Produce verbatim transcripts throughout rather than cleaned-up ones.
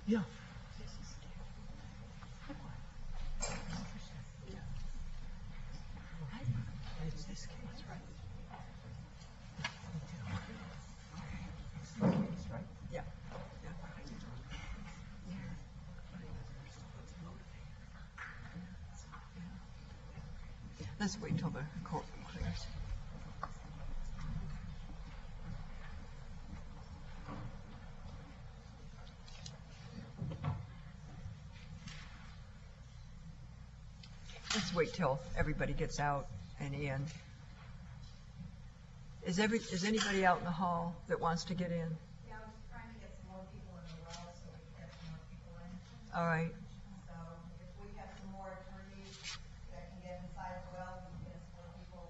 Yeah. Yeah. Let's wait till the court clears. Let's wait till everybody gets out and in. Is every is anybody out in the hall that wants to get in? Yeah, I was trying to get some more people in the well so we can get some more people in. All right. So if we have some more attorneys that can get inside the well, we can get some more people.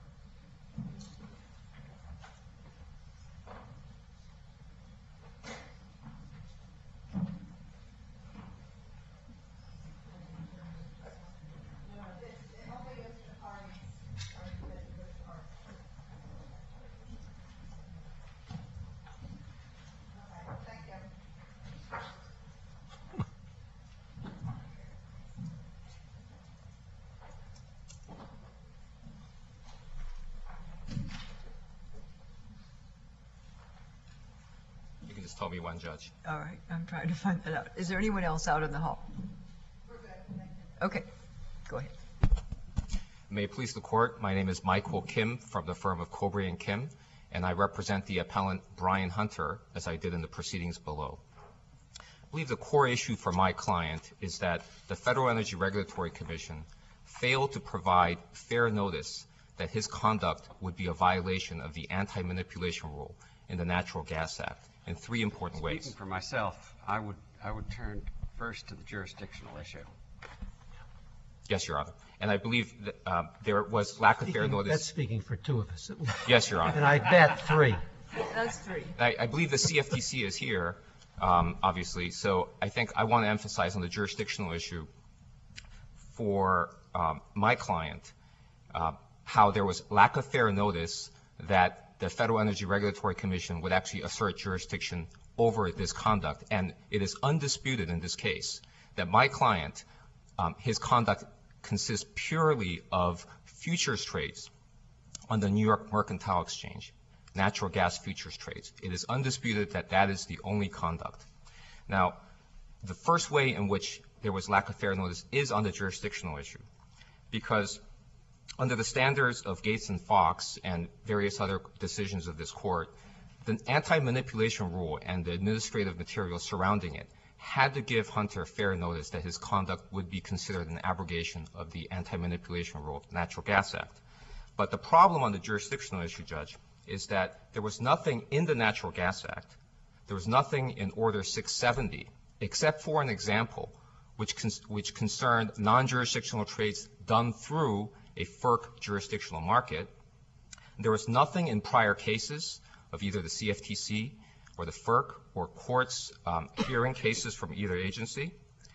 You can just tell me one, Judge. All right. I'm trying to find that out. Is there anyone else out in the hall? We're good. Thank you. Okay. Go ahead. May it please the court, my name is Michael Kim from the firm of Cobre and Kim, and I represent the appellant Brian Hunter, as I did in the proceedings below. I believe the core issue for my client is that the Federal Energy Regulatory Commission failed to provide fair notice that his conduct would be a violation of the anti-manipulation rule in the Natural Gas Act in three important ways. Speaking for myself, I would I would turn first to the jurisdictional issue. Yes, Your Honor. And I believe that uh, there was lack of fair Speaking- notice. That's speaking for two of us. Yes, Your Honor. And I bet three. That's three. I, I believe the C F T C is here, um, obviously, so I think I want to emphasize on the jurisdictional issue for um, my client uh, how there was lack of fair notice that the Federal Energy Regulatory Commission would actually assert jurisdiction over this conduct. And it is undisputed in this case that my client, um, his conduct consists purely of futures trades on the New York Mercantile Exchange, natural gas futures trades. It is undisputed that that is the only conduct. Now, the first way in which there was lack of fair notice is on the jurisdictional issue, because under the standards of Gates and Fox and various other decisions of this court, the anti-manipulation rule and the administrative materials surrounding it had to give Hunter fair notice that his conduct would be considered an abrogation of the anti-manipulation rule of the Natural Gas Act. But the problem on the jurisdictional issue, Judge, is that there was nothing in the Natural Gas Act, there was nothing in Order six seventy, except for an example which, con which concerned non-jurisdictional trades done through a F E R C jurisdictional market. There was nothing in prior cases of either the C F T C or the F E R C or courts um, hearing cases from either agency.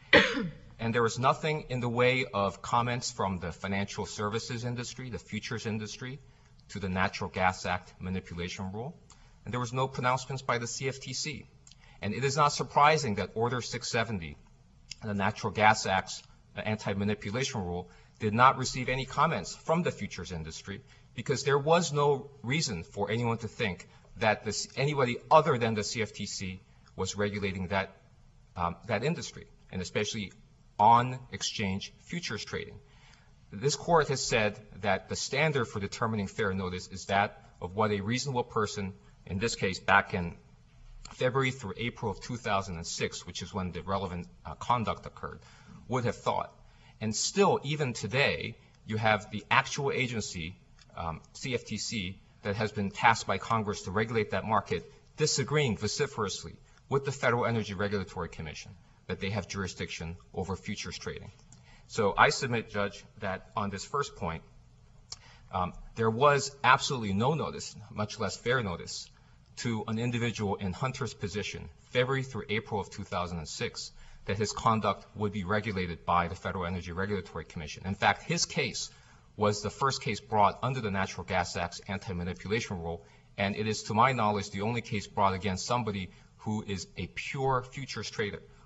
And there was nothing in the way of comments from the financial services industry, the futures industry, to the Natural Gas Act manipulation rule. And there was no pronouncements by the C F T C. And it is not surprising that Order six seventy, the Natural Gas Act's anti-manipulation rule, did not receive any comments from the futures industry, because there was no reason for anyone to think that this, anybody other than the C F T C was regulating that, um, that industry, and especially on-exchange futures trading. This court has said that the standard for determining fair notice is that of what a reasonable person, in this case back in February through April of two thousand six, which is when the relevant uh, conduct occurred, would have thought. And still, even today, you have the actual agency, um, C F T C, that has been tasked by Congress to regulate that market, disagreeing vociferously with the Federal Energy Regulatory Commission that they have jurisdiction over futures trading. So I submit, Judge, that on this first point, um, there was absolutely no notice, much less fair notice, to an individual in Hunter's position, February through April of two thousand six, that his conduct would be regulated by the Federal Energy Regulatory Commission. In fact, his case was the first case brought under the Natural Gas Act's anti-manipulation rule, and it is, to my knowledge, the only case brought against somebody who is a pure futures trader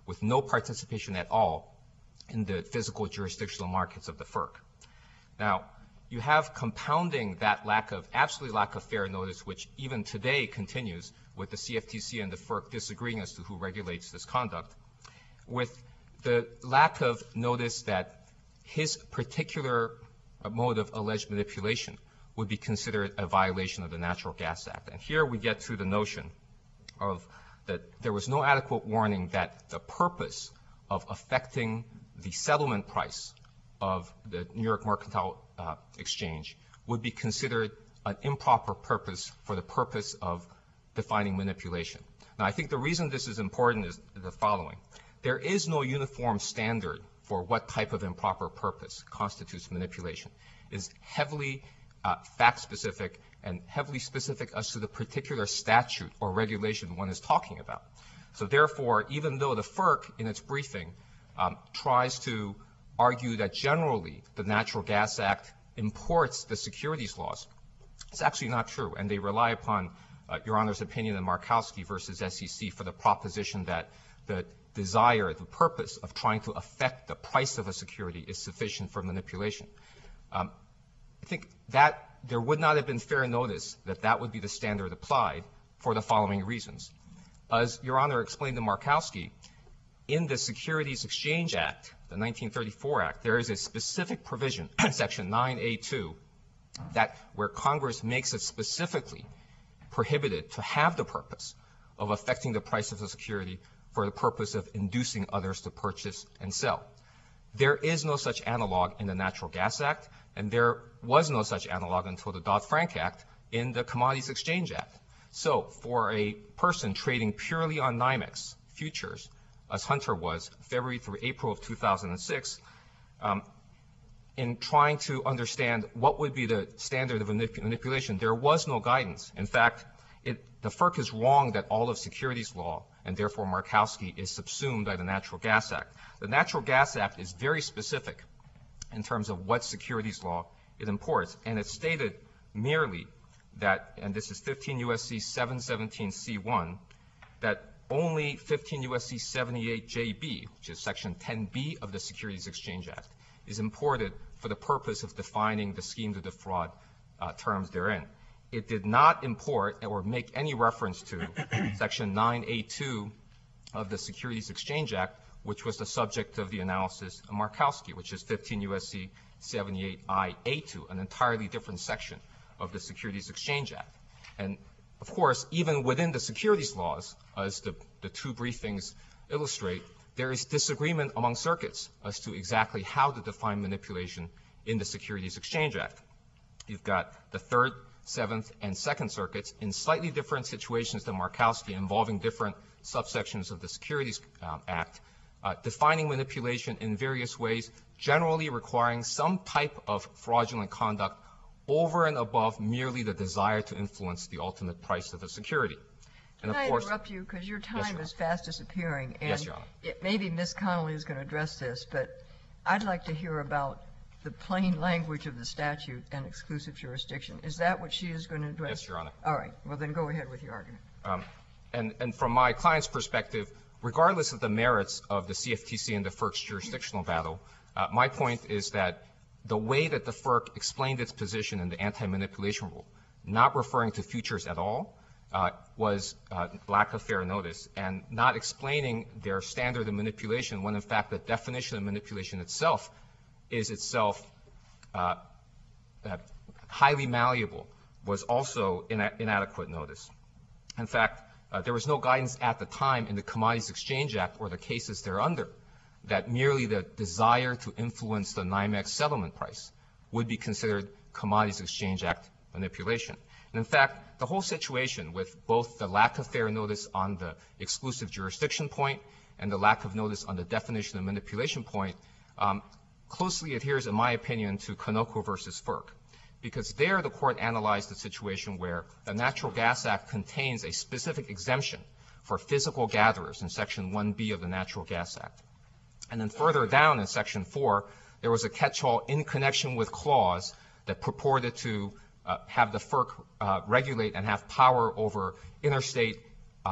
with no participation at all in the physical jurisdictional markets of the F E R C. Now, you have compounding that lack of, absolute lack of fair notice, which even today continues with the C F T C and the F E R C disagreeing as to who regulates this conduct, with the lack of notice that his particular mode of alleged manipulation would be considered a violation of the Natural Gas Act. And here we get to the notion of that there was no adequate warning that the purpose of affecting the settlement price of the New York Mercantile uh, Exchange would be considered an improper purpose for the purpose of defining manipulation. Now, I think the reason this is important is the following. There is no uniform standard for what type of improper purpose constitutes manipulation. It is heavily uh, fact-specific and heavily specific as to the particular statute or regulation one is talking about. So therefore, even though the F E R C in its briefing um, tries to argue that generally the Natural Gas Act imports the securities laws, it's actually not true, and they rely upon uh, Your Honor's opinion in Markowski versus S E C for the proposition that the desire, the purpose of trying to affect the price of a security is sufficient for manipulation. Um, I think that there would not have been fair notice that that would be the standard applied for the following reasons. As Your Honor explained in Markowski, in the Securities Exchange Act, the nineteen thirty-four Act, there is a specific provision, Section nine A two, that where Congress makes it specifically prohibited to have the purpose of affecting the price of a security for the purpose of inducing others to purchase and sell. There is no such analog in the Natural Gas Act, and there was no such analog until the Dodd-Frank Act in the Commodities Exchange Act. So for a person trading purely on NYMEX futures, as Hunter was, February through April of two thousand six, um, in trying to understand what would be the standard of manip- manipulation, there was no guidance. In fact, it, the F E R C is wrong that all of securities law, and therefore Markowski, is subsumed by the Natural Gas Act. The Natural Gas Act is very specific in terms of what securities law it imports, and it's stated merely that, and this is fifteen U S C seven seventeen C one, that only fifteen U S C seventy-eight J B, which is Section ten B of the Securities Exchange Act, is imported for the purpose of defining the scheme to defraud uh, terms therein. It did not import or make any reference to Section nine A two of the Securities Exchange Act, which was the subject of the analysis of Markowski, which is fifteen U S C seventy-eight I A two, an entirely different section of the Securities Exchange Act. And of course, even within the securities laws, as the, the two briefings illustrate, there is disagreement among circuits as to exactly how to define manipulation in the Securities Exchange Act. You've got the Third, Seventh, and Second Circuits in slightly different situations than Markowski, involving different subsections of the Securities um, Act, uh, defining manipulation in various ways, generally requiring some type of fraudulent conduct over and above merely the desire to influence the ultimate price of a security. And Can of I course, interrupt you, because your Yes, time Your is fast disappearing, and Yes, Your Honor. it, maybe Miz Connolly is going to address this, but I'd like to hear about the plain language of the statute and exclusive jurisdiction. Is that what she is going to address? Yes, Your Honor. All right. Well, then go ahead with your argument. Um, and, and from my client's perspective, regardless of the merits of the C F T C and the F E R C's jurisdictional battle, uh, my point is that the way that the F E R C explained its position in the anti-manipulation rule, not referring to futures at all, uh, was uh, lack of fair notice, and not explaining their standard of manipulation when, in fact, the definition of manipulation itself is itself uh, uh, highly malleable, was also ina- inadequate notice. In fact, uh, there was no guidance at the time in the Commodities Exchange Act or the cases thereunder that merely the desire to influence the NYMEX settlement price would be considered Commodities Exchange Act manipulation. And in fact, the whole situation with both the lack of fair notice on the exclusive jurisdiction point and the lack of notice on the definition of manipulation point um, closely adheres, in my opinion, to Kanoko versus F E R C, because there the court analyzed the situation where the Natural Gas Act contains a specific exemption for physical gatherers in Section one B of the Natural Gas Act. And then further down in Section four, there was a catch-all in connection with clause that purported to uh, have the F E R C uh, regulate and have power over interstate um,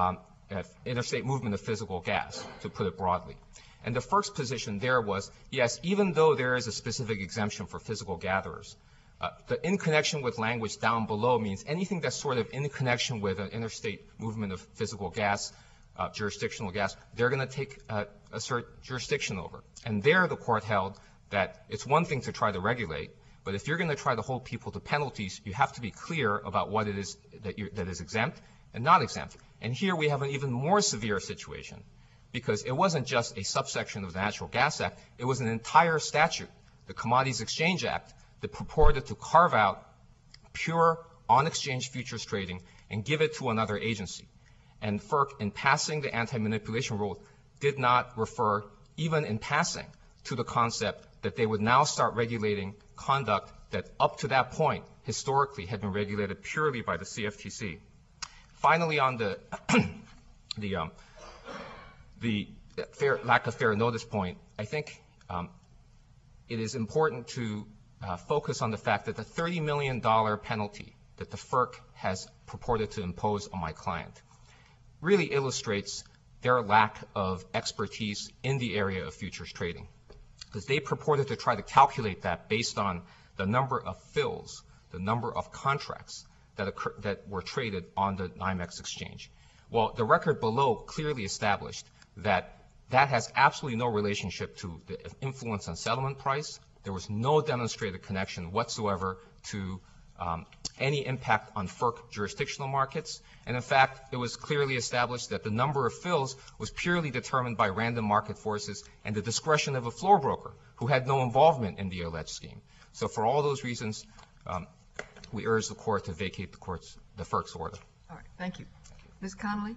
uh, interstate movement of physical gas, to put it broadly. And the FERC's position there was, yes, even though there is a specific exemption for physical gatherers, uh, the in connection with language down below means anything that's sort of in connection with an interstate movement of physical gas, uh, jurisdictional gas, they're going to take uh, assert jurisdiction over. And there the court held that it's one thing to try to regulate, but if you're going to try to hold people to penalties, you have to be clear about what it is that, you're, that is exempt and not exempt. And here we have an even more severe situation, because it wasn't just a subsection of the Natural Gas Act, it was an entire statute, the Commodities Exchange Act, that purported to carve out pure on-exchange futures trading and give it to another agency. And FERC, in passing the anti-manipulation rule, did not refer, even in passing, to the concept that they would now start regulating conduct that up to that point historically had been regulated purely by the C F T C. Finally, on the the um, the fair, lack of fair notice point, I think um, it is important to uh, focus on the fact that the thirty million dollars penalty that the FERC has purported to impose on my client really illustrates their lack of expertise in the area of futures trading, because they purported to try to calculate that based on the number of fills, the number of contracts that, occur, that were traded on the NYMEX exchange. Well, the record below clearly established that that has absolutely no relationship to the influence on settlement price. There was no demonstrated connection whatsoever to um, any impact on FERC jurisdictional markets. And in fact, it was clearly established that the number of fills was purely determined by random market forces and the discretion of a floor broker who had no involvement in the alleged scheme. So for all those reasons, um, we urge the court to vacate the court's, the FERC's order. All right, thank you. Miz Connolly?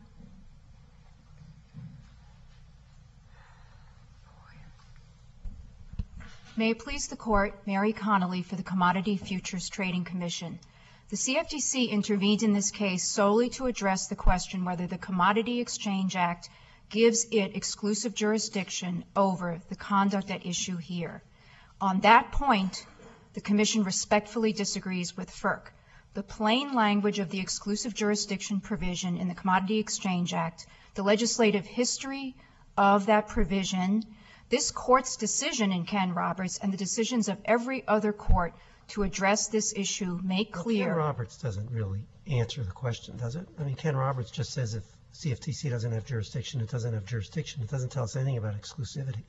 May it please the Court, Mary Connolly for the Commodity Futures Trading Commission. The C F T C intervened in this case solely to address the question whether the Commodity Exchange Act gives it exclusive jurisdiction over the conduct at issue here. On that point, the Commission respectfully disagrees with FERC. The plain language of the exclusive jurisdiction provision in the Commodity Exchange Act, the legislative history of that provision, this Court's decision in Ken Roberts, and the decisions of every other court to address this issue make clear. Well, Ken Roberts doesn't really answer the question, does it? I mean, Ken Roberts just says if C F T C doesn't have jurisdiction, it doesn't have jurisdiction. It doesn't tell us anything about exclusivity.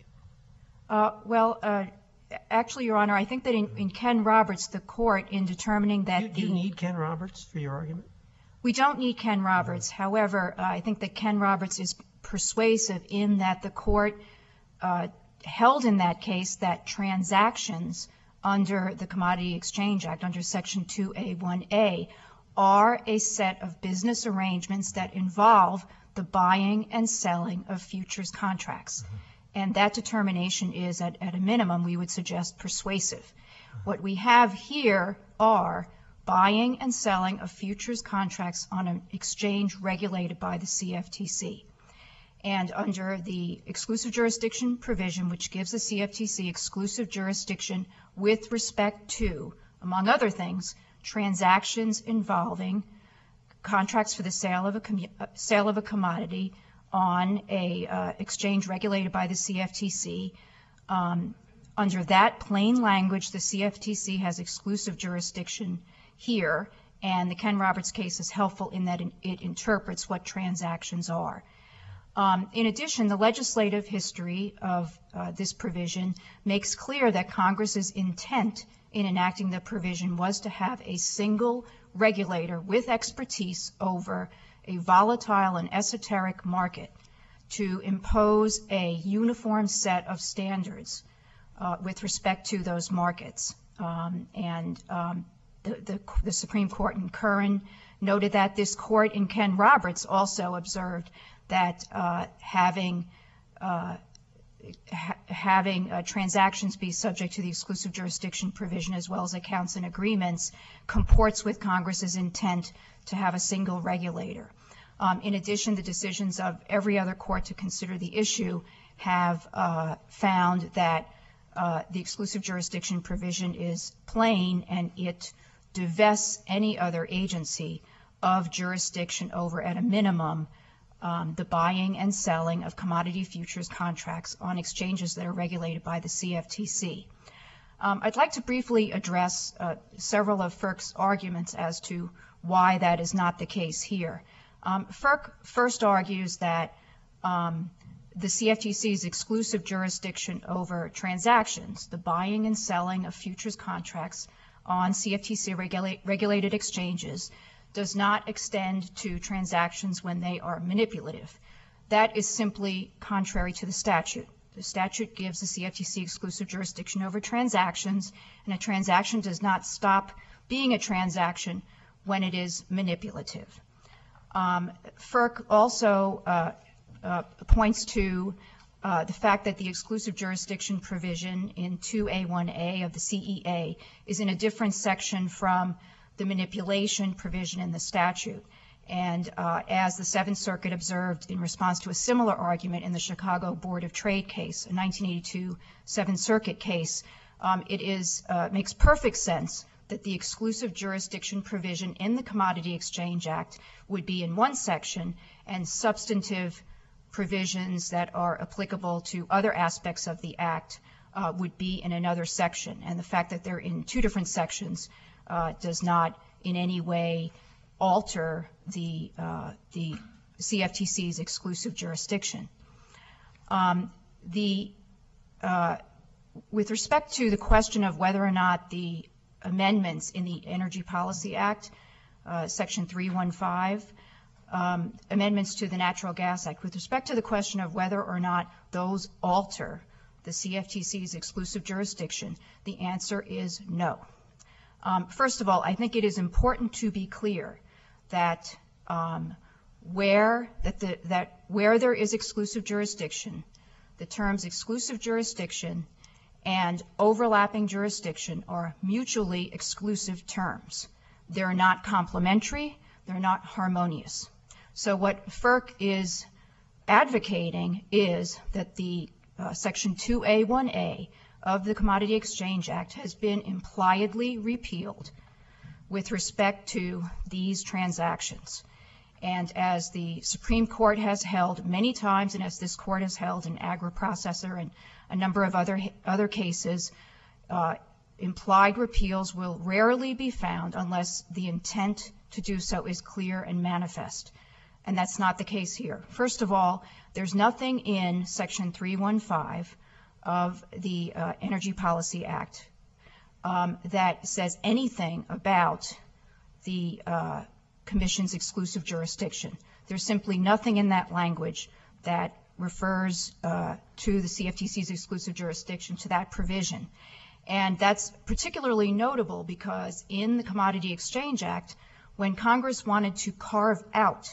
Uh, well, uh, actually, Your Honor, I think that in, in Ken Roberts, the Court, in determining that you, the... Do you need Ken Roberts for your argument? We don't need Ken Roberts. However, uh, I think that Ken Roberts is persuasive in that the Court uh, held in that case that transactions under the Commodity Exchange Act, under Section two A one A, are a set of business arrangements that involve the buying and selling of futures contracts. Mm-hmm. And that determination is, at, at a minimum, we would suggest persuasive. Mm-hmm. What we have here are buying and selling of futures contracts on an exchange regulated by the C F T C. And under the exclusive jurisdiction provision, which gives the C F T C exclusive jurisdiction with respect to, among other things, transactions involving contracts for the sale of a, com- uh, sale of a commodity on a uh, exchange regulated by the C F T C. Um, under that plain language, the C F T C has exclusive jurisdiction here, and the Ken Roberts case is helpful in that it interprets what transactions are. Um, in addition, the legislative history of uh, this provision makes clear that Congress's intent in enacting the provision was to have a single regulator with expertise over a volatile and esoteric market to impose a uniform set of standards uh, with respect to those markets. Um, and um, the, the, the Supreme Court in Curran noted that. This court in Ken Roberts also observed that uh, having uh, ha- having uh, transactions be subject to the exclusive jurisdiction provision as well as accounts and agreements comports with Congress's intent to have a single regulator. Um, in addition, the decisions of every other court to consider the issue have uh, found that uh, the exclusive jurisdiction provision is plain and it divests any other agency of jurisdiction over, at a minimum, um, the buying and selling of commodity futures contracts on exchanges that are regulated by the C F T C. Um, I'd like to briefly address uh, several of FERC's arguments as to why that is not the case here. Um, FERC first argues that um, the C F T C's exclusive jurisdiction over transactions, the buying and selling of futures contracts on C F T C regula- regulated exchanges, does not extend to transactions when they are manipulative. That is simply contrary to the statute. The statute gives the C F T C exclusive jurisdiction over transactions, and a transaction does not stop being a transaction when it is manipulative. Um, FERC also uh, uh, points to uh, the fact that the exclusive jurisdiction provision in two A one A of the C E A is in a different section from the manipulation provision in the statute. And uh, as the Seventh Circuit observed in response to a similar argument in the Chicago Board of Trade case, a nineteen eighty-two Seventh Circuit case, um, it is uh, makes perfect sense that the exclusive jurisdiction provision in the Commodity Exchange Act would be in one section, and substantive provisions that are applicable to other aspects of the Act uh, would be in another section. And the fact that they're in two different sections uh, does not in any way alter the, uh, the C F T C's exclusive jurisdiction. Um, the, uh, with respect to the question of whether or not the amendments in the Energy Policy Act, uh, Section three fifteen, um, amendments to the Natural Gas Act, with respect to the question of whether or not those alter the C F T C's exclusive jurisdiction, the answer is no. Um, first of all, I think it is important to be clear that um, where that the that where there is exclusive jurisdiction, the terms exclusive jurisdiction and overlapping jurisdiction are mutually exclusive terms. They're not complementary, they're not harmonious. So what FERC is advocating is that the uh, Section two A one A of the Commodity Exchange Act has been impliedly repealed with respect to these transactions. And as the Supreme Court has held many times, and as this court has held in Agriprocessor and a number of other other cases, uh, implied repeals will rarely be found unless the intent to do so is clear and manifest. And that's not the case here. First of all, there's nothing in Section three fifteen of the uh, Energy Policy Act um, that says anything about the uh, Commission's exclusive jurisdiction. There's simply nothing in that language that refers uh, to the C F T C's exclusive jurisdiction, to that provision. And that's particularly notable because in the Commodity Exchange Act, when Congress wanted to carve out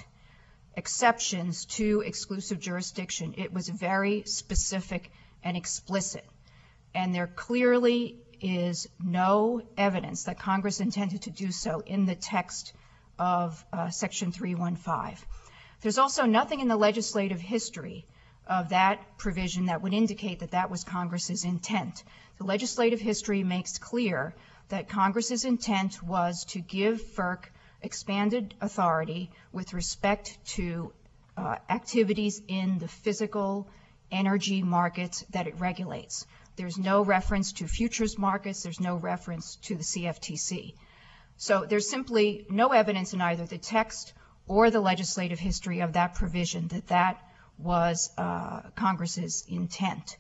exceptions to exclusive jurisdiction, it was very specific and explicit. And there clearly is no evidence that Congress intended to do so in the text of uh, Section three fifteen. There's also nothing in the legislative history of that provision that would indicate that that was Congress's intent. The legislative history makes clear that Congress's intent was to give FERC expanded authority with respect to uh, activities in the physical energy markets that it regulates. There's no reference to futures markets. There's no reference to the C F T C. So there's simply no evidence in either the text or the legislative history of that provision that that was uh, Congress's intent.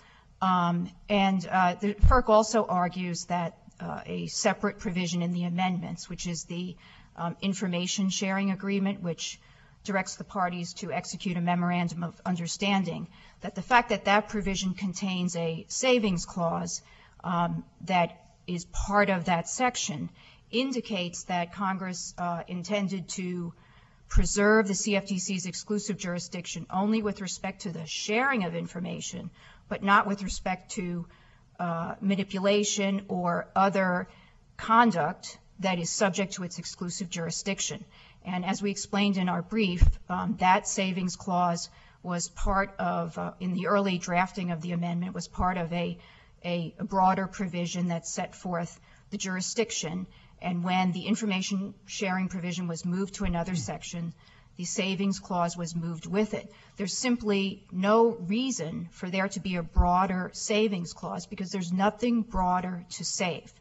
Um, and uh, the, FERC also argues that uh, a separate provision in the amendments, which is the um, information sharing agreement, which directs the parties to execute a memorandum of understanding, that the fact that that provision contains a savings clause um, that is part of that section indicates that Congress uh, intended to preserve the C F T C's exclusive jurisdiction only with respect to the sharing of information, but not with respect to uh, manipulation or other conduct that is subject to its exclusive jurisdiction. And as we explained in our brief, um, that savings clause was part of, uh, in the early drafting of the amendment, was part of a, a, a broader provision that set forth the jurisdiction. And when the information sharing provision was moved to another section, the savings clause was moved with it. There's simply no reason for there to be a broader savings clause because there's nothing broader to save.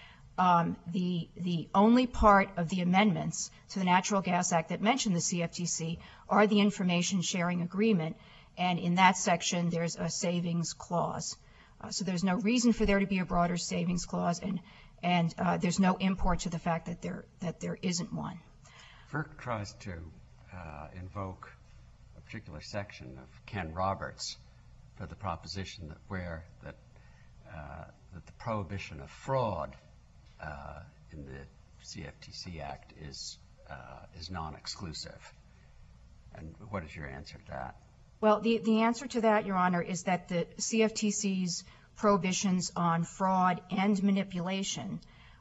Um, the the only part of the amendments to the Natural Gas Act that mention the C F T C are the information sharing agreement, and in that section there's a savings clause. Uh, so there's no reason for there to be a broader savings clause, and and uh, there's no import to the fact that there that there isn't one. FERC tries to uh, invoke a particular section of Ken Roberts for the proposition that where that uh, that the prohibition of fraud uh, in the C F T C Act is uh, is non-exclusive. And what is your answer to that? Well, the, the answer to that, Your Honor, is that the C F T C's prohibitions on fraud and manipulation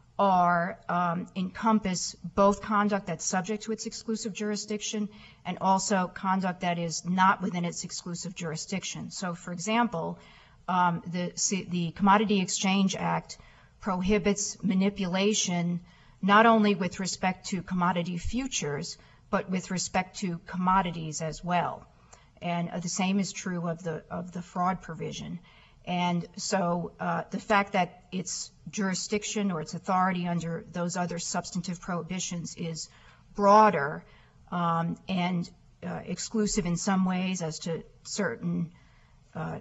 are um, encompass both conduct that's subject to its exclusive jurisdiction and also conduct that is not within its exclusive jurisdiction. So, for example, um, the, the Commodity Exchange Act prohibits manipulation not only with respect to commodity futures, but with respect to commodities as well. And uh, the same is true of the of the fraud provision. And so uh, the fact that its jurisdiction or its authority under those other substantive prohibitions is broader um, and uh, exclusive in some ways as to certain uh,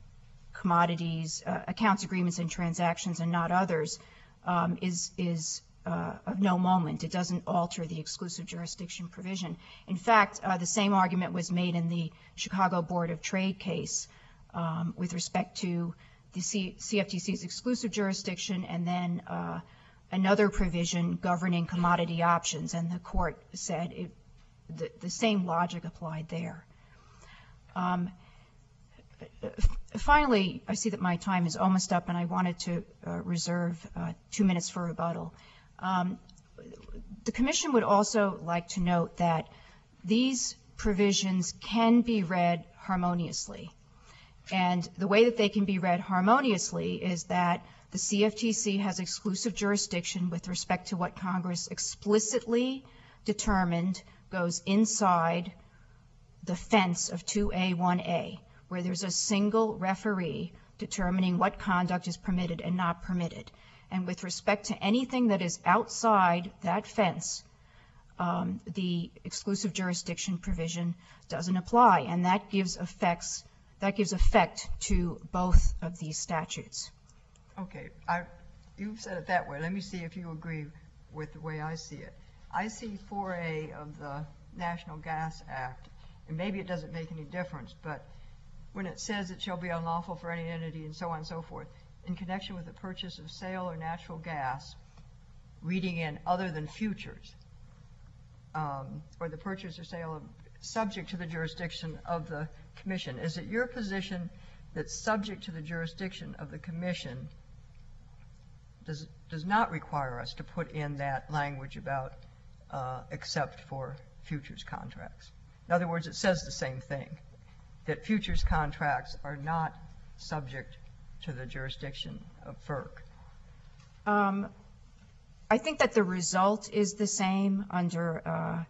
commodities, uh, accounts, agreements, and transactions, and not others, um, is is Uh, of no moment. It doesn't alter the exclusive jurisdiction provision. In fact, uh, the same argument was made in the Chicago Board of Trade case um, with respect to the C- CFTC's exclusive jurisdiction and then uh, another provision governing commodity options, and the court said it, the, the same logic applied there. Um, finally, I see that my time is almost up, and I wanted to uh, reserve uh, two minutes for rebuttal. Um, the Commission would also like to note that these provisions can be read harmoniously. And the way that they can be read harmoniously is that the C F T C has exclusive jurisdiction with respect to what Congress explicitly determined goes inside the fence of two A one A, where there's a single referee determining what conduct is permitted and not permitted. And with respect to anything that is outside that fence, um, the exclusive jurisdiction provision doesn't apply, and that gives effects that gives effect to both of these statutes. Okay, I, you've said it that way. Let me see if you agree with the way I see it. I see four A of the National Gas Act, and maybe it doesn't make any difference, but when it says it shall be unlawful for any entity and so on and so forth, in connection with the purchase of sale or natural gas, reading in other than futures, um, or the purchase or sale of, subject to the jurisdiction of the Commission. Is it your position that subject to the jurisdiction of the Commission does, does not require us to put in that language about uh, except for futures contracts? In other words, it says the same thing, that futures contracts are not subject to the jurisdiction of FERC. Um, I think that the result is the same under uh,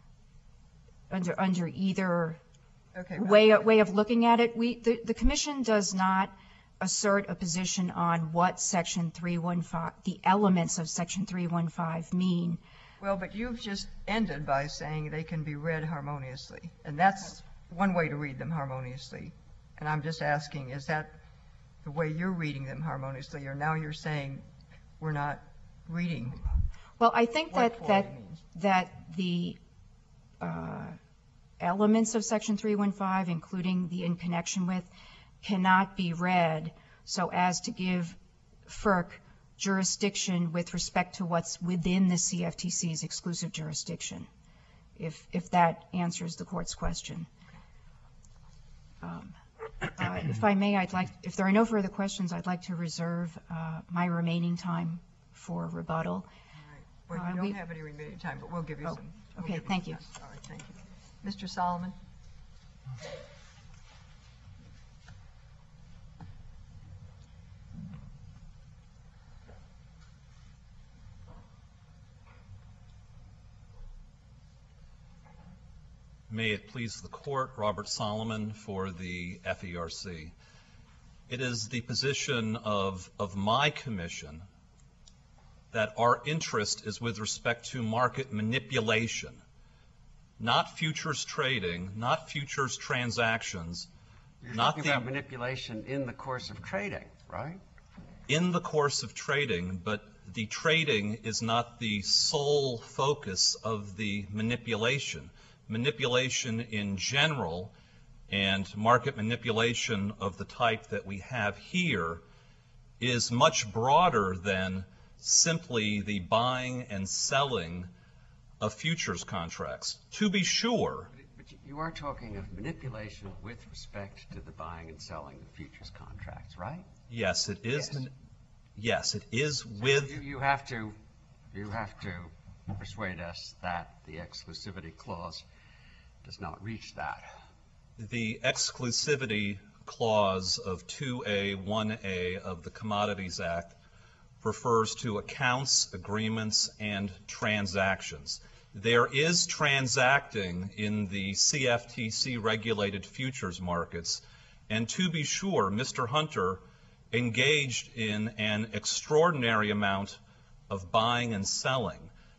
under under either Okay, way way of looking at it. We the, the Commission does not assert a position on what Section three fifteen, the elements of Section three fifteen mean. Well, but you've just ended by saying they can be read harmoniously, and that's one way to read them harmoniously. And I'm just asking, is that the way you're reading them harmoniously, or now you're saying we're not reading? Well, I think What that for that it means. that the uh, elements of Section three fifteen, including the in connection with, cannot be read so as to give FERC jurisdiction with respect to what's within the C F T C's exclusive jurisdiction, if if that answers the Court's question. Um, uh, if I may, I'd like, if there are no further questions, I'd like to reserve uh, my remaining time for rebuttal. Well, Uh, you don't we- have any remaining time, but we'll give you Oh, some. we'll okay, give you thank some you. time. All right, thank you. Mister Solomon? May it please the Court, Robert Solomon for the F E R C. It is the position of, of my commission that our interest is with respect to market manipulation, not futures trading, not futures transactions, You're not talking the, about manipulation in the course of trading, right? in the course of trading, but the trading is not the sole focus of the manipulation. Manipulation in general and market manipulation of the type that we have here is much broader than simply the buying and selling of futures contracts. To be sure, But you- you are talking of manipulation with respect to the buying and selling of futures contracts, right? yes, it is. Yes. man- Yes, it is with. You, you have to, you have to persuade us that the exclusivity clause does not reach that. The exclusivity clause of two A, one A of the Commodities Act refers to accounts, agreements, and transactions. There is transacting in the C F T C-regulated futures markets, and to be sure, Mister Hunter engaged in an extraordinary amount of buying and selling.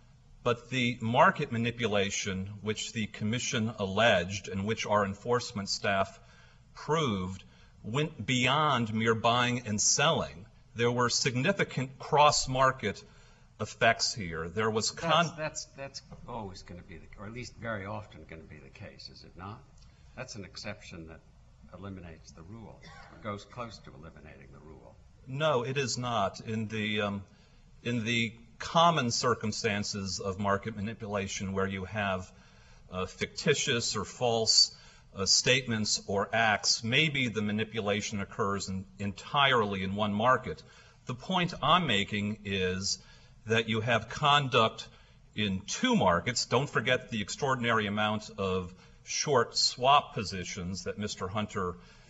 But the market manipulation which the Commission alleged and which our enforcement staff proved went beyond mere buying and selling. There were significant cross-market effects here. There was con- That's, that's, that's always going to be, the, or at least very often going to be the case, is it not? That's an exception that eliminates the rule, or goes close to eliminating the rule. No, it is not. In the um, in the common circumstances of market manipulation, where you have uh, fictitious or false uh, statements or acts, maybe the manipulation occurs in, entirely in one market. The point I'm making is that you have conduct in two markets. Don't forget the extraordinary amount of short swap positions that Mister Hunter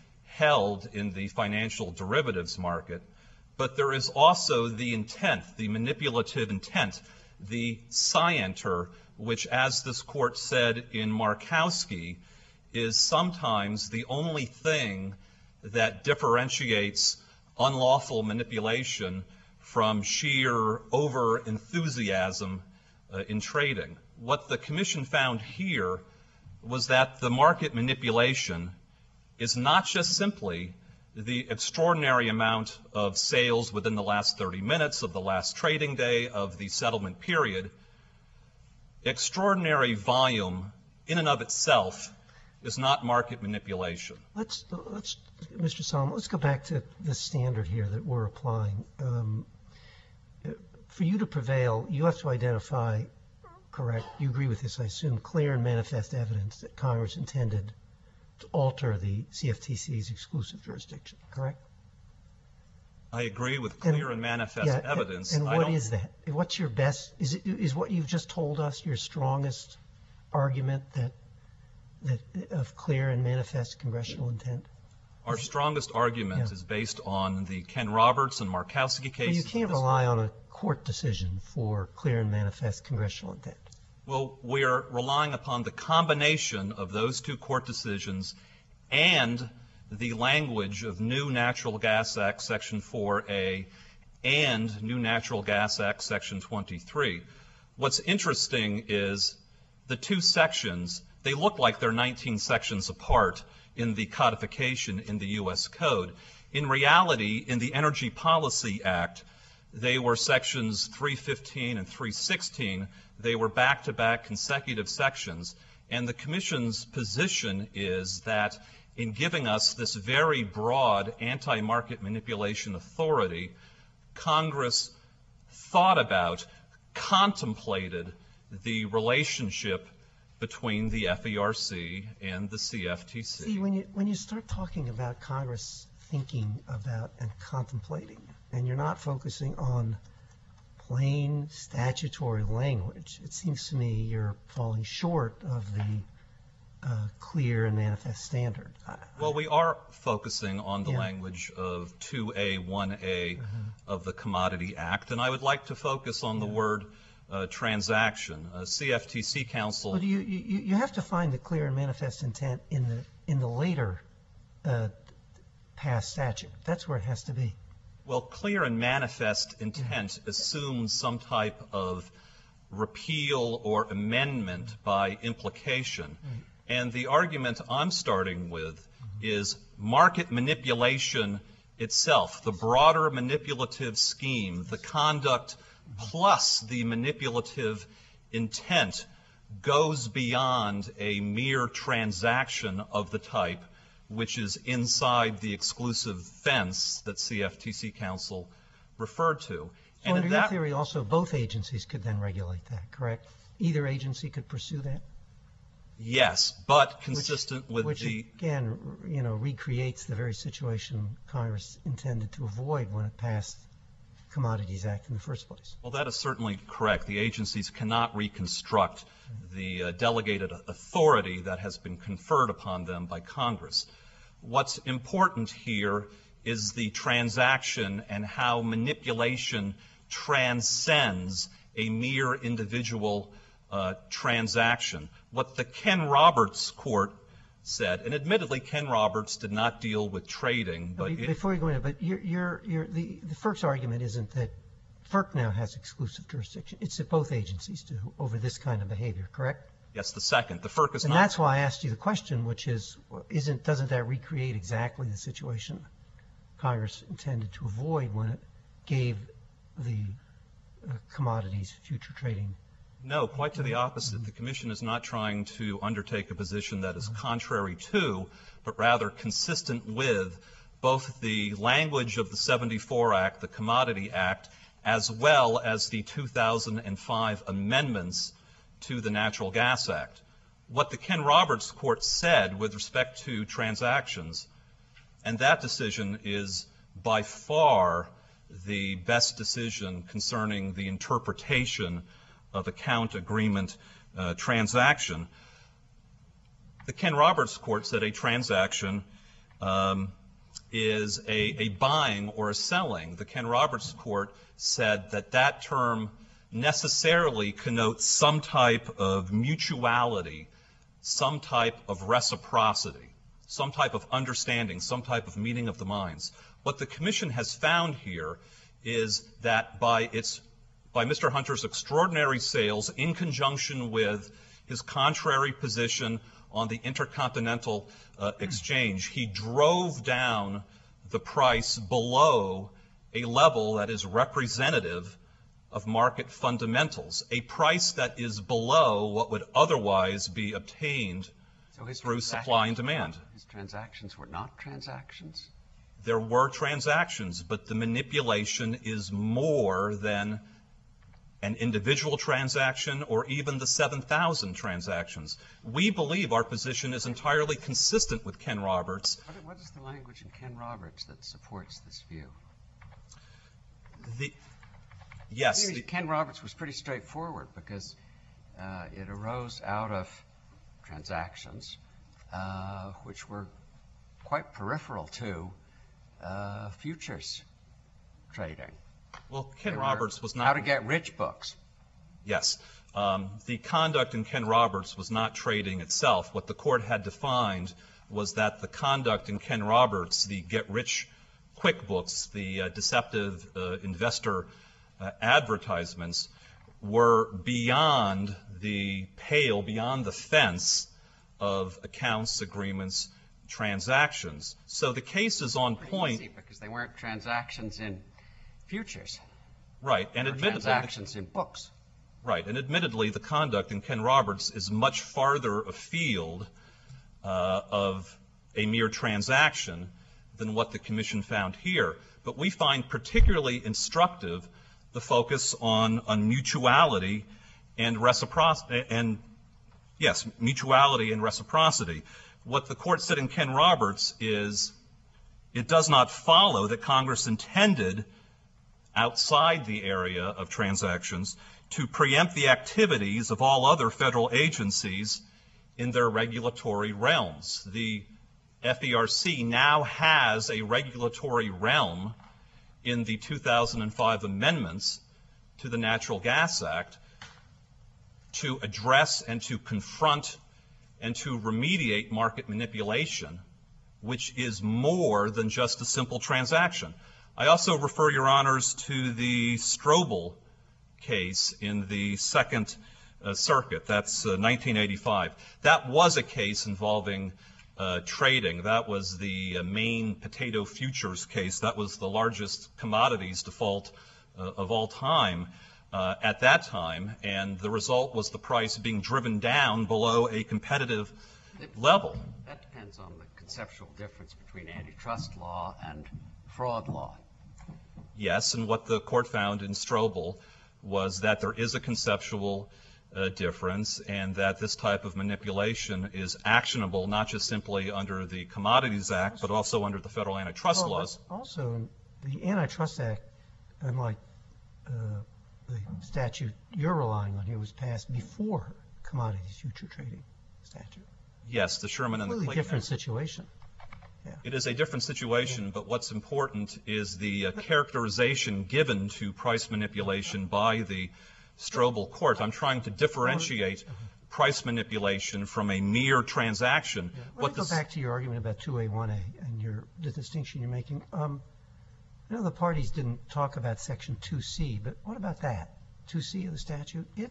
held in the financial derivatives market. But there is also the intent, the manipulative intent, the scienter, which, as this court said in Markowski, is sometimes the only thing that differentiates unlawful manipulation from sheer over-enthusiasm uh, in trading. What the Commission found here was that the market manipulation is not just simply the extraordinary amount of sales within the last thirty minutes of the last trading day of the settlement period. Extraordinary volume in and of itself is not market manipulation. Let's, let's, Mister Solomon, let's go back to the standard here that we're applying. Um, for you to prevail, you have to identify, correct, you agree with this, I assume, clear and manifest evidence that Congress intended to alter the C F T C's exclusive jurisdiction, correct? I agree with clear and, and manifest yeah, evidence. And I what don't, is that? What's your best, is it, is what you've just told us your strongest argument that, that of clear and manifest congressional intent? Our strongest argument Yeah. is based on the Ken Roberts and Markowski cases. Well, you can't rely on a court decision for clear and manifest congressional intent. Well, we're relying upon the combination of those two court decisions and the language of New Natural Gas Act Section four A and New Natural Gas Act Section twenty-three. What's interesting is the two sections, they look like they're nineteen sections apart in the codification in the U S Code. In reality, in the Energy Policy Act, they were sections three fifteen and three sixteen. They were back-to-back consecutive sections. And the Commission's position is that in giving us this very broad anti-market manipulation authority, Congress thought about, contemplated the relationship between the F E R C and the C F T C. See, when you, when you start talking about Congress thinking about and contemplating, and you're not focusing on plain statutory language, it seems to me you're falling short of the uh, clear and manifest standard. I, Well, we are focusing on the Yeah. language of two A, one A of the Commodity Act, and I would like to focus on the word uh, transaction. Uh, C F T C counsel. But you, you, you have to find the clear and manifest intent in the, in the later uh, past statute. That's where it has to be. Well, clear and manifest intent assumes some type of repeal or amendment by implication. And the argument I'm starting with is market manipulation itself, the broader manipulative scheme, the conduct plus the manipulative intent goes beyond a mere transaction of the type which is inside the exclusive fence that C F T C counsel referred to. So And under in your that, theory, also, both agencies could then regulate that, correct? Either agency could pursue that? yes, but consistent with Which, the again, r- you know, recreates the very situation Congress intended to avoid when it passed Commodities Act in the first place. Well, that is certainly correct. The agencies cannot reconstruct the uh, delegated authority that has been conferred upon them by Congress. What's important here is the transaction and how manipulation transcends a mere individual uh, transaction. What the Ken Roberts court said, and admittedly Ken Roberts did not deal with trading, but Be- it, Before you go into, but you're, you're, you're, the, the FERC's argument isn't that FERC now has exclusive jurisdiction. It's that both agencies do over this kind of behavior, correct? yes, the second. The FERC is And not. that's why I asked you the question, which is, isn't, doesn't that recreate exactly the situation Congress intended to avoid when it gave the uh, commodities future trading? No, quite to the opposite. The Commission is not trying to undertake a position that is contrary to, but rather consistent with, both the language of the seventy-four Act, the Commodity Act, as well as the two thousand five amendments to the Natural Gas Act. What the Ken Roberts court said with respect to transactions, and that decision is by far the best decision concerning the interpretation of account agreement uh, transaction. The Ken Roberts court said a transaction um, is a, a buying or a selling. The Ken Roberts court said that that term necessarily connotes some type of mutuality, some type of reciprocity, some type of understanding, some type of meeting of the minds. What the Commission has found here is that by its by Mister Hunter's extraordinary sales in conjunction with his contrary position on the Intercontinental uh, Exchange, he drove down the price below a level that is representative of market fundamentals, a price that is below what would otherwise be obtained So his through supply and transactions- demand. His transactions were not transactions? There were transactions, but the manipulation is more than an individual transaction or even the seven thousand transactions. We believe our position is entirely consistent with Ken Roberts. What, what is the language in Ken Roberts that supports this view? The, yes, the, Ken Roberts was pretty straightforward because uh, it arose out of transactions uh, which were quite peripheral to uh, futures trading. well, Ken They were Roberts was How not. to get rich books. Yes. Um, the conduct in Ken Roberts was not trading itself. What the court had defined was that the conduct in Ken Roberts, the get-rich-quick books, the uh, deceptive uh, investor uh, advertisements, were beyond the pale, beyond the fence of accounts, agreements, transactions. So the case is on point. Easy, because they weren't transactions in futures. Right. And They were admittedly, the- transactions in books. Right, and admittedly, the conduct in Ken Roberts is much farther afield uh, of a mere transaction than what the Commission found here. But we find particularly instructive the focus on, on mutuality and reciprocity, and yes, mutuality and reciprocity. What the court said in Ken Roberts is it does not follow that Congress intended outside the area of transactions to preempt the activities of all other federal agencies in their regulatory realms. The F E R C now has a regulatory realm in the two thousand five amendments to the Natural Gas Act, to address and to confront and to remediate market manipulation, which is more than just a simple transaction. I also refer your honors to the Strobel case in the Second uh, Circuit. That's uh, nineteen eighty-five. That was a case involving uh, trading. That was the uh, Maine potato futures case. That was the largest commodities default uh, of all time uh, at that time, and the result was the price being driven down below a competitive level. That depends on the conceptual difference between antitrust law and fraud law. Yes, and what the court found in Strobel was that there is a conceptual uh, difference, and that this type of manipulation is actionable not just simply under the Commodities Act, but also under the federal antitrust Well, laws. but also, the Antitrust Act, unlike uh, the statute you're relying on here, was passed before commodities future trading statute. Yes, the Sherman and the Completely Clayton different Act. situation. It is a different situation, but what's important is the uh, characterization given to price manipulation by the Strobel court. I'm trying to differentiate price manipulation from a mere transaction. Yeah. Let What me go this- back to your argument about two A, one A and your, the distinction you're making. Um, I know the parties didn't talk about Section two C, but what about that? two C of the statute? It,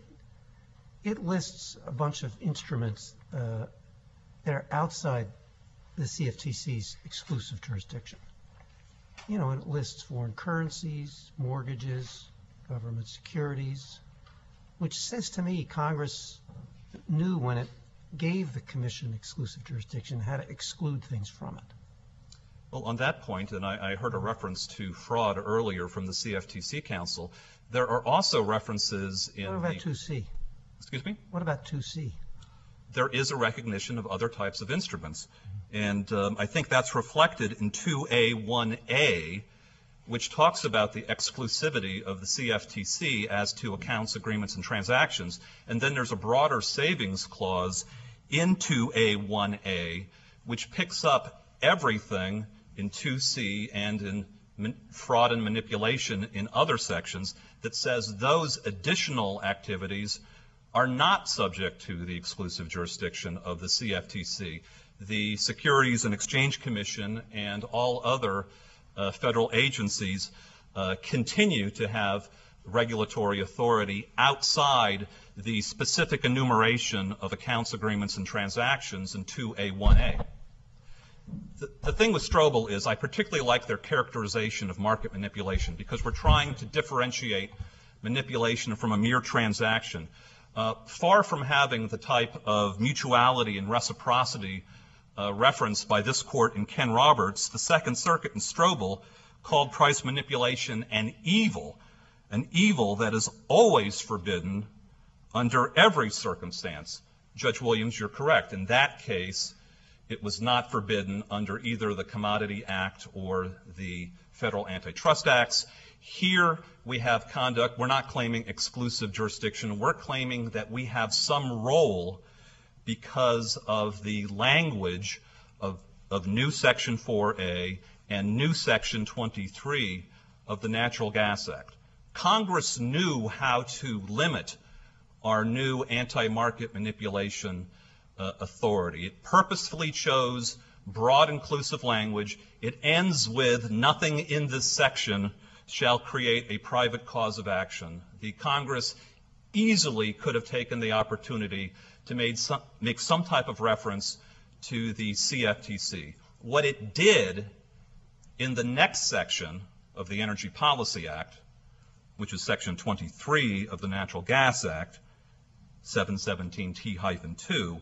it lists a bunch of instruments uh, that are outside the C F T C's exclusive jurisdiction. You know, it lists foreign currencies, mortgages, government securities, which says to me Congress knew when it gave the Commission exclusive jurisdiction how to exclude things from it. Well, on that point, and I, I heard a reference to fraud earlier from the C F T C Council, there are also references in What about the... two C? Excuse me? What about two C? There is a recognition of other types of instruments. And um, I think that's reflected in two A, one A, which talks about the exclusivity of the C F T C as to accounts, agreements, and transactions. And then there's a broader savings clause in two A, one A, which picks up everything in two C and in man- fraud and manipulation in other sections that says those additional activities are not subject to the exclusive jurisdiction of the C F T C. The Securities and Exchange Commission and all other uh, federal agencies uh, continue to have regulatory authority outside the specific enumeration of accounts, agreements, and transactions in two A, one A. The, the thing with Strobel is I particularly like their characterization of market manipulation because we're trying to differentiate manipulation from a mere transaction. Uh, far from having the type of mutuality and reciprocity uh, referenced by this court in Ken Roberts, the Second Circuit in Strobel called price manipulation an evil, an evil that is always forbidden under every circumstance. Judge Williams, you're correct. In that case, it was not forbidden under either the Commodity Act or the Federal Antitrust Acts. Here we have conduct. We're not claiming exclusive jurisdiction. We're claiming that we have some role because of the language of, of new Section four A and new Section twenty-three of the Natural Gas Act. Congress knew how to limit our new anti-market manipulation uh, authority. It purposefully chose broad inclusive language. It ends with nothing in this section shall create a private cause of action. The Congress easily could have taken the opportunity to made some, make some type of reference to the C F T C. What it did in the next section of the Energy Policy Act, which is Section twenty-three of the Natural Gas Act, seven seventeen T two,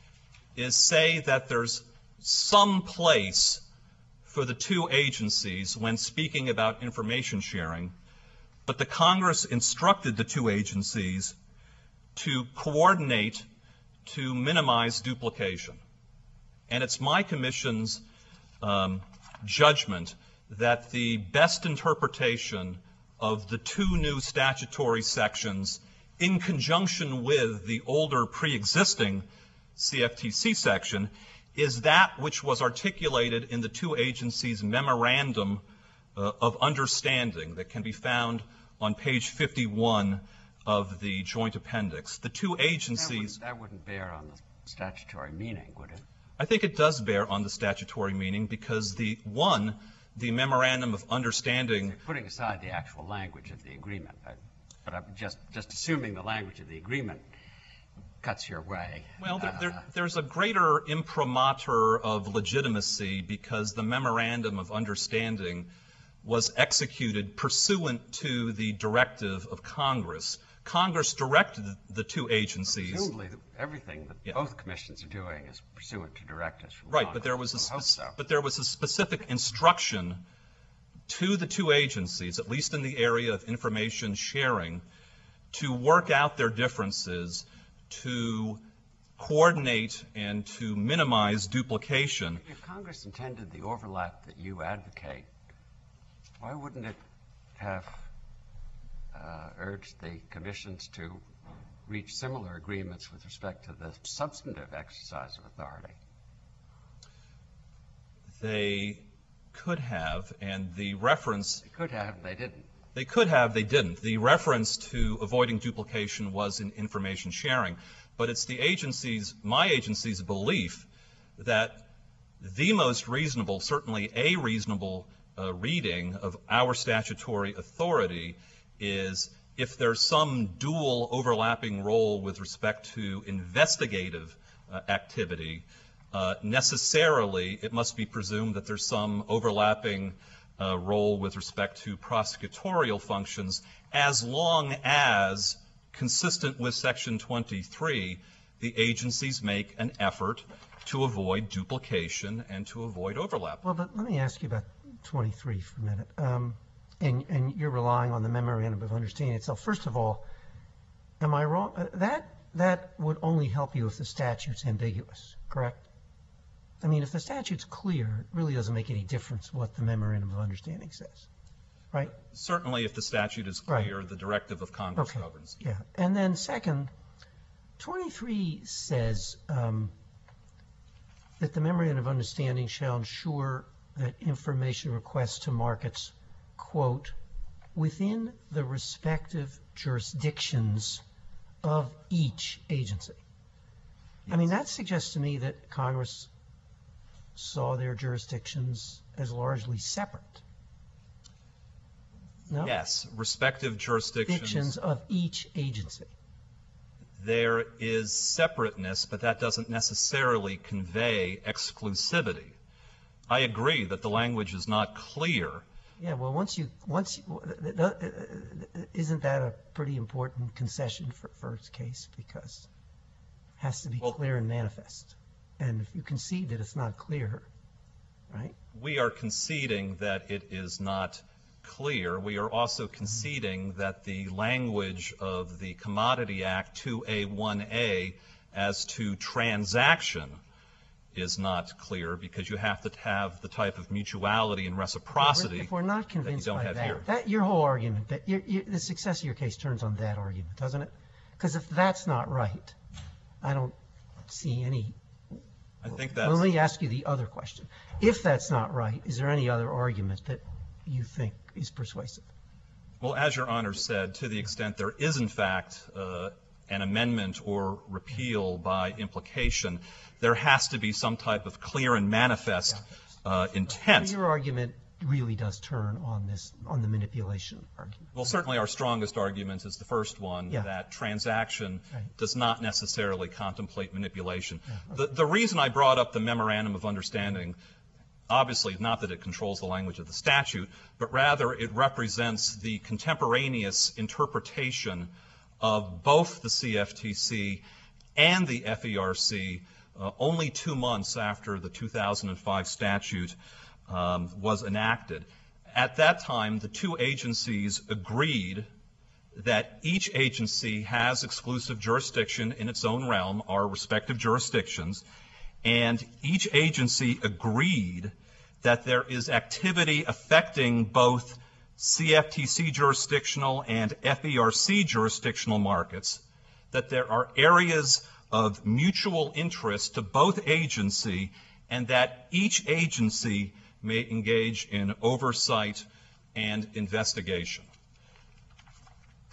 is say that there's some place for the two agencies when speaking about information sharing, but the Congress instructed the two agencies to coordinate to minimize duplication. And it's my commission's um, judgment that the best interpretation of the two new statutory sections in conjunction with the older pre-existing C F T C section is that which was articulated in the two agencies' memorandum uh, of understanding that can be found on page fifty-one of the joint appendix. The two That agencies, wouldn't, that wouldn't bear on the statutory meaning, would it? I think it does bear on the statutory meaning because the one, the memorandum of understanding, Putting aside the actual language of the agreement, I, but I'm just, just assuming the language of the agreement cuts your way. well, there, Uh, there, there's a greater imprimatur of legitimacy because the memorandum of understanding was executed pursuant to the directive of Congress. Congress directed the two agencies. Presumably, everything that Yeah. both commissions are doing is pursuant to directives from Right, Congress. but there was a I hope spec- so. but there was a specific instruction to the two agencies, at least in the area of information sharing, to work out their differences, to coordinate and to minimize duplication. If Congress intended the overlap that you advocate, why wouldn't it have uh, urged the commissions to reach similar agreements with respect to the substantive exercise of authority? They could have, and the reference, They could have, they didn't. they could have, they didn't. The reference to avoiding duplication was in information sharing. But it's the agency's, my agency's belief that the most reasonable, certainly a reasonable uh, reading of our statutory authority is if there's some dual overlapping role with respect to investigative uh, activity, uh, necessarily it must be presumed that there's some overlapping uh, role with respect to prosecutorial functions, as long as, consistent with Section twenty-three, the agencies make an effort to avoid duplication and to avoid overlap. Well, but let me ask you about twenty-three for a minute. Um, and, and you're relying on the memorandum of understanding itself. First of all, am I wrong? Uh, that, that would only help you if the statute's ambiguous, correct? I mean, if the statute's clear, it really doesn't make any difference what the memorandum of understanding says, right? Certainly, if the statute is Right. clear, the directive of Congress Okay. governs. Yeah. And then second, twenty-three says um, that the memorandum of understanding shall ensure that information requests to markets, quote, within the respective jurisdictions of each agency. I mean, that suggests to me that Congress saw their jurisdictions as largely separate. No? Yes, respective jurisdictions. Jurisdictions of each agency. There is separateness, but that doesn't necessarily convey exclusivity. I agree that the language is not clear. Yeah, well, once you, once, you, isn't that a pretty important concession for first case? Because it has to be Well- clear and manifest. And if you concede that it's not clear, right? We are conceding that it is not clear. We are also conceding that the language of the Commodity Act two A one A as to transaction is not clear because you have to have the type of mutuality and reciprocity If we're not that you convinced don't by have that, here. that, your whole argument, that your, your, the success of your case turns on that argument, doesn't it? Because if that's not right, I don't see any. I think Well, that's, let me ask you the other question. If that's not right, is there any other argument that you think is persuasive? well, as Your Honor said, to the extent there is in fact uh, an amendment or repeal by implication, there has to be some type of clear and manifest uh, intent. Your argument really does turn on this, on the manipulation argument. Well, certainly our strongest argument is the first one, Yeah. that transaction Right. does not necessarily contemplate manipulation. The, the reason I brought up the memorandum of understanding, obviously not that it controls the language of the statute, but rather it represents the contemporaneous interpretation of both the C F T C and the F E R C uh, only two months after the two thousand five statute um, was enacted. At that time, the two agencies agreed that each agency has exclusive jurisdiction in its own realm, our respective jurisdictions, and each agency agreed that there is activity affecting both C F T C jurisdictional and F E R C jurisdictional markets, that there are areas of mutual interest to both agency, and that each agency may engage in oversight and investigation.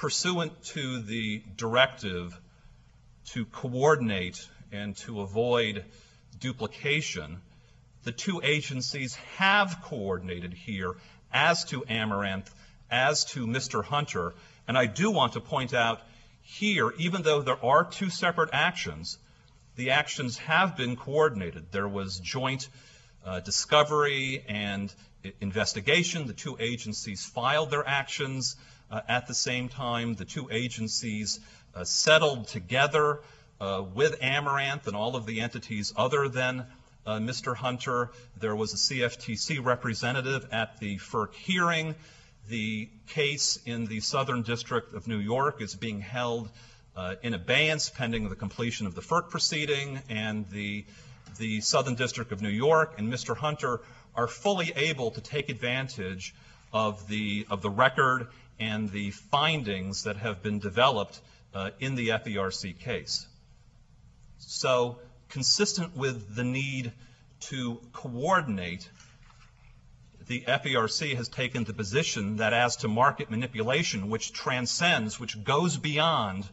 pursuant to the directive to coordinate and to avoid duplication, the two agencies have coordinated here as to Amaranth, as to Mister Hunter. And I do want to point out here, even though there are two separate actions, the actions have been coordinated. There was joint uh, discovery and investigation. The two agencies filed their actions uh, at the same time. The two agencies uh, settled together uh, with Amaranth and all of the entities other than uh, Mister Hunter. There was a C F T C representative at the FERC hearing. The case in the Southern District of New York is being held uh, in abeyance pending the completion of the FERC proceeding, and the, the Southern District of New York and Mister Hunter are fully able to take advantage of the, of the record and the findings that have been developed uh, in the F E R C case. So, consistent with the need to coordinate, the F E R C has taken the position that as to market manipulation, which transcends, which goes beyond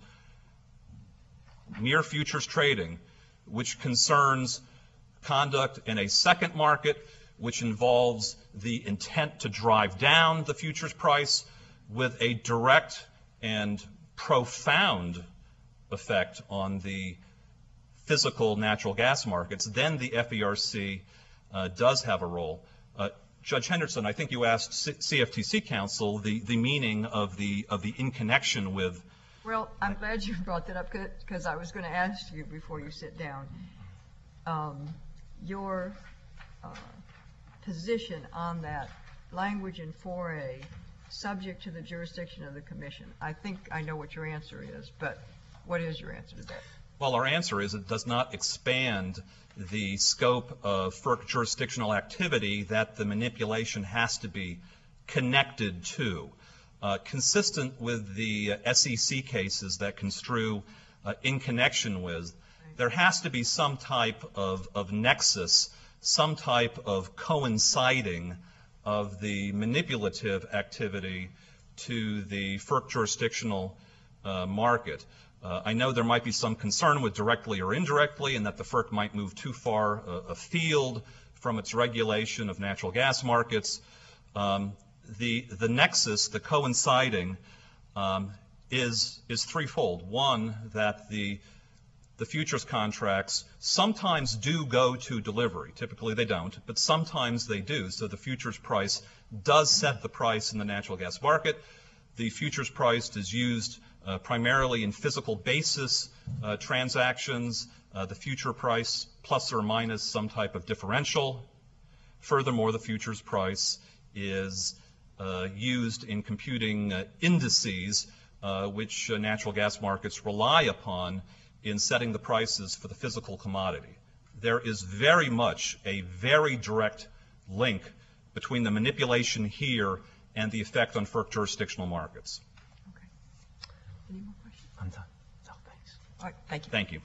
mere futures trading, which concerns conduct in a second market, which involves the intent to drive down the futures price with a direct and profound effect on the physical natural gas markets, then the F E R C uh, does have a role. Uh, Judge Henderson, I think you asked C F T C counsel the, the meaning of the of the in connection with. Well, I'm glad you brought that up because I was going to ask you before you sit down. Um, your uh, position on that language in four A, subject to the jurisdiction of the Commission. I think I know what your answer is, but what is your answer to that? Well, our answer is it does not expand the scope of FERC jurisdictional activity that the manipulation has to be connected to. Uh, consistent with the uh, S E C cases that construe uh, in connection with, there has to be some type of, of nexus, some type of coinciding of the manipulative activity to the FERC jurisdictional uh, market. Uh, I know there might be some concern with directly or indirectly, and that the FERC might move too far uh, afield from its regulation of natural gas markets. Um, the the nexus, the coinciding, um, is is threefold. One, that the the futures contracts sometimes do go to delivery. Typically they don't, but sometimes they do. So the futures price does set the price in the natural gas market. The futures price is used uh, primarily in physical basis uh, transactions. Uh, the future price plus or minus some type of differential. Furthermore, the futures price is uh, used in computing uh, indices uh, which uh, natural gas markets rely upon in setting the prices for the physical commodity. There is very much a very direct link between the manipulation here and the effect on FERC jurisdictional markets. Okay. Any more questions? I'm done. No, thanks. All right, thank you. Thank you.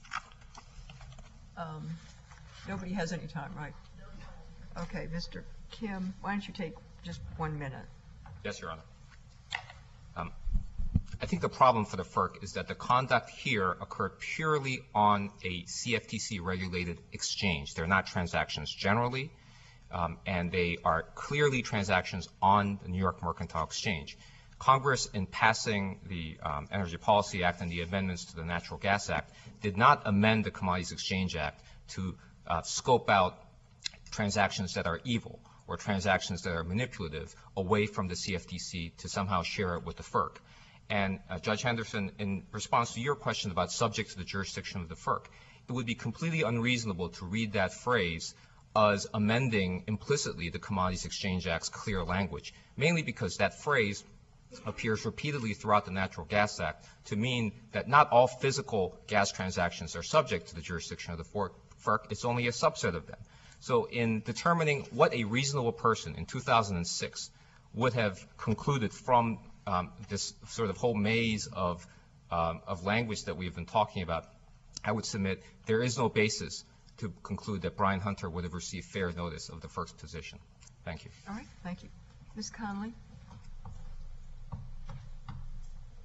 Um, nobody has any time, right? Okay, Mister Kim, why don't you take just one minute? Yes, Your Honor. Um, I think the problem for the FERC is that the conduct here occurred purely on a C F T C-regulated exchange. They're not transactions generally, um, and they are clearly transactions on the New York Mercantile Exchange. Congress, in passing the um, Energy Policy Act and the amendments to the Natural Gas Act, did not amend the Commodities Exchange Act to uh, scope out transactions that are evil or transactions that are manipulative away from the C F T C to somehow share it with the FERC. And uh, Judge Henderson, in response to your question about subject to the jurisdiction of the FERC, it would be completely unreasonable to read that phrase as amending implicitly the Commodities Exchange Act's clear language, mainly because that phrase appears repeatedly throughout the Natural Gas Act to mean that not all physical gas transactions are subject to the jurisdiction of the FERC. It's only a subset of them. So in determining what a reasonable person in two thousand six would have concluded from um, this sort of whole maze of, um, of language that we've been talking about, I would submit there is no basis to conclude that Brian Hunter would have received fair notice of the FERC's position. Thank you. All right, thank you. Miz Conley?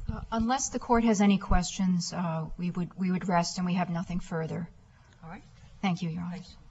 Uh, Unless the court has any questions, uh, we would we would rest and we have nothing further. All right. Thank you, Your Honor. Thanks.